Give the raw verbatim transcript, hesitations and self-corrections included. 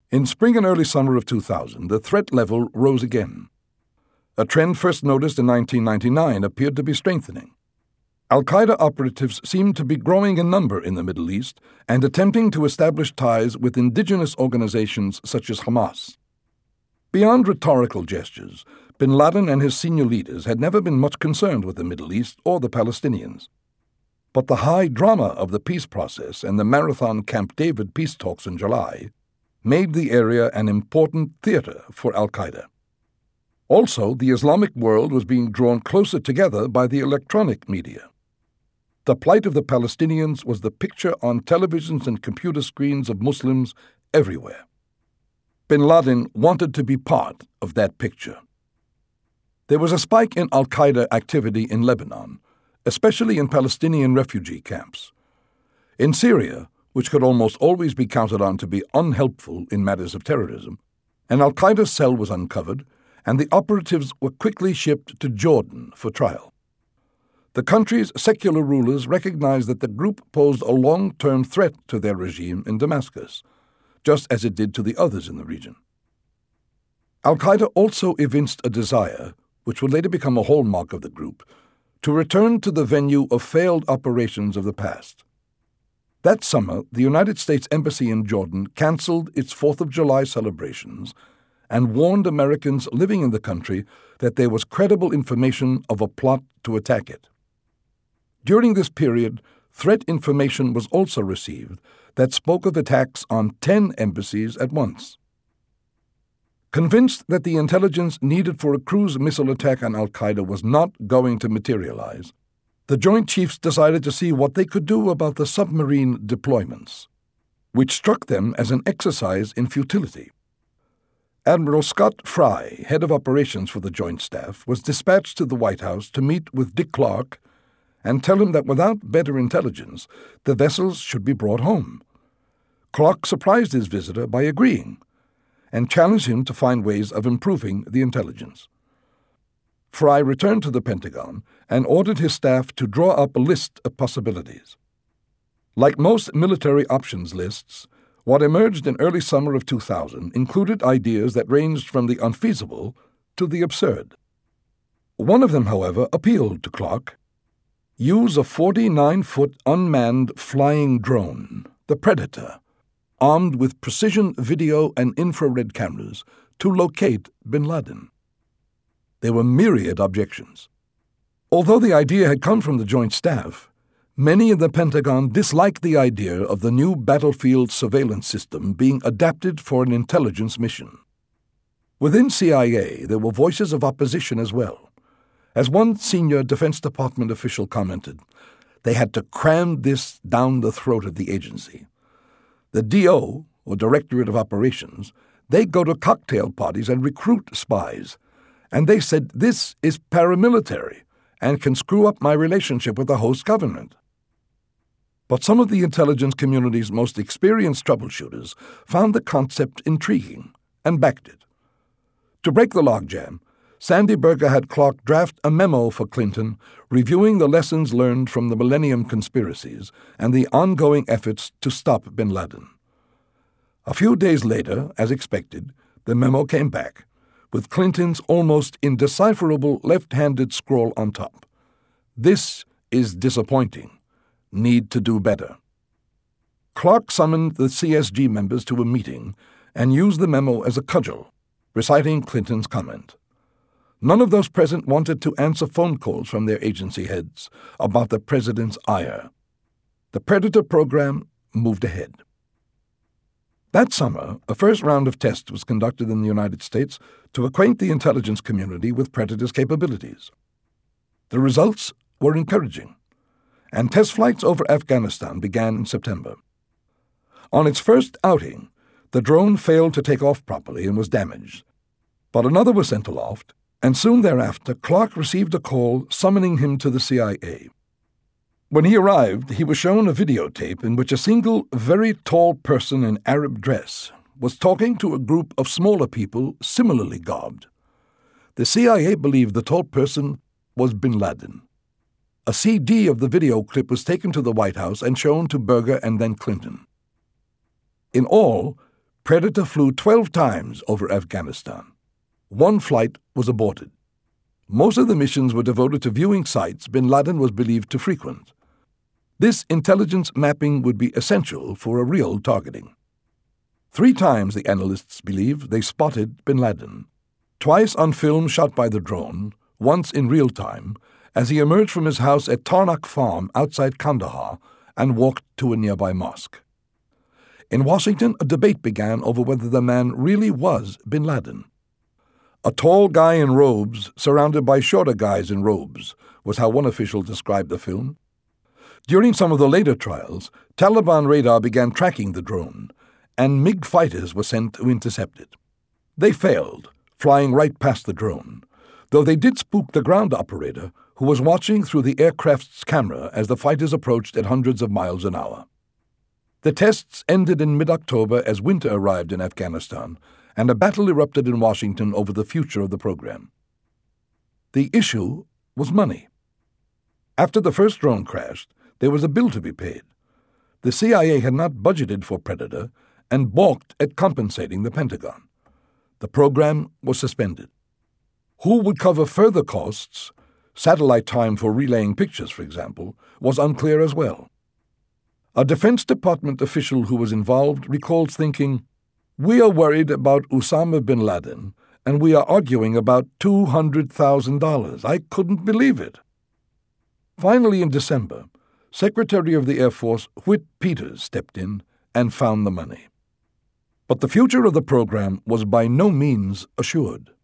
In spring and early summer of two thousand, the threat level rose again. A trend first noticed in nineteen ninety-nine appeared to be strengthening. Al-Qaeda operatives seemed to be growing in number in the Middle East and attempting to establish ties with indigenous organizations such as Hamas. Beyond rhetorical gestures, bin Laden and his senior leaders had never been much concerned with the Middle East or the Palestinians. But the high drama of the peace process and the marathon Camp David peace talks in July made the area an important theater for Al-Qaeda. Also, the Islamic world was being drawn closer together by the electronic media. The plight of the Palestinians was the picture on televisions and computer screens of Muslims everywhere. Bin Laden wanted to be part of that picture. There was a spike in Al-Qaeda activity in Lebanon, especially in Palestinian refugee camps. In Syria, which could almost always be counted on to be unhelpful in matters of terrorism, an Al-Qaeda cell was uncovered, and the operatives were quickly shipped to Jordan for trial. The country's secular rulers recognized that the group posed a long-term threat to their regime in Damascus, just as it did to the others in the region. Al-Qaeda also evinced a desire, which would later become a hallmark of the group, to return to the venue of failed operations of the past. That summer, the United States Embassy in Jordan canceled its Fourth of July celebrations and warned Americans living in the country that there was credible information of a plot to attack it. During this period, threat information was also received that spoke of attacks on ten embassies at once. Convinced that the intelligence needed for a cruise missile attack on Al-Qaeda was not going to materialize, the Joint Chiefs decided to see what they could do about the submarine deployments, which struck them as an exercise in futility. Admiral Scott Fry, head of operations for the Joint Staff, was dispatched to the White House to meet with Dick Clark and tell him that without better intelligence, the vessels should be brought home. Clark surprised his visitor by agreeing and challenged him to find ways of improving the intelligence. Fry returned to the Pentagon and ordered his staff to draw up a list of possibilities. Like most military options lists, what emerged in early summer of two thousand included ideas that ranged from the unfeasible to the absurd. One of them, however, appealed to Clark. Use a forty-nine-foot unmanned flying drone, the Predator, armed with precision video and infrared cameras, to locate bin Laden. There were myriad objections. Although the idea had come from the Joint Staff, many in the Pentagon disliked the idea of the new battlefield surveillance system being adapted for an intelligence mission. Within C I A, there were voices of opposition as well. As one senior Defense Department official commented, they had to cram this down the throat of the agency. The D O, or Directorate of Operations, they go to cocktail parties and recruit spies, and they said this is paramilitary and can screw up my relationship with the host government. But some of the intelligence community's most experienced troubleshooters found the concept intriguing and backed it. To break the logjam, Sandy Berger had Clark draft a memo for Clinton reviewing the lessons learned from the Millennium conspiracies and the ongoing efforts to stop bin Laden. A few days later, as expected, the memo came back, with Clinton's almost indecipherable left-handed scroll on top. This is disappointing. Need to do better. Clark summoned the C S G members to a meeting and used the memo as a cudgel, reciting Clinton's comment. None of those present wanted to answer phone calls from their agency heads about the president's ire. The Predator program moved ahead. That summer, a first round of tests was conducted in the United States to acquaint the intelligence community with Predator's capabilities. The results were encouraging, and test flights over Afghanistan began in September. On its first outing, the drone failed to take off properly and was damaged, but another was sent aloft, and soon thereafter Clark received a call summoning him to the C I A. When he arrived, he was shown a videotape in which a single, very tall person in Arab dress was talking to a group of smaller people similarly garbed. The C I A believed the tall person was bin Laden. A C D of the video clip was taken to the White House and shown to Berger and then Clinton. In all, Predator flew twelve times over Afghanistan. One flight was aborted. Most of the missions were devoted to viewing sites bin Laden was believed to frequent. This intelligence mapping would be essential for a real targeting. Three times the analysts believe they spotted bin Laden, twice on film shot by the drone, once in real time, as he emerged from his house at Tarnak Farm outside Kandahar and walked to a nearby mosque. In Washington, a debate began over whether the man really was bin Laden. A tall guy in robes surrounded by shorter guys in robes was how one official described the film. During some of the later trials, Taliban radar began tracking the drone, and MiG fighters were sent to intercept it. They failed, flying right past the drone, though they did spook the ground operator who was watching through the aircraft's camera as the fighters approached at hundreds of miles an hour. The tests ended in mid-October as winter arrived in Afghanistan, and a battle erupted in Washington over the future of the program. The issue was money. After the first drone crashed, there was a bill to be paid. The C I A had not budgeted for Predator and balked at compensating the Pentagon. The program was suspended. Who would cover further costs, satellite time for relaying pictures, for example, was unclear as well. A Defense Department official who was involved recalls thinking, "We are worried about Osama bin Laden, and we are arguing about two hundred thousand dollars. I couldn't believe it." Finally, in December, Secretary of the Air Force Whit Peters stepped in and found the money. But the future of the program was by no means assured.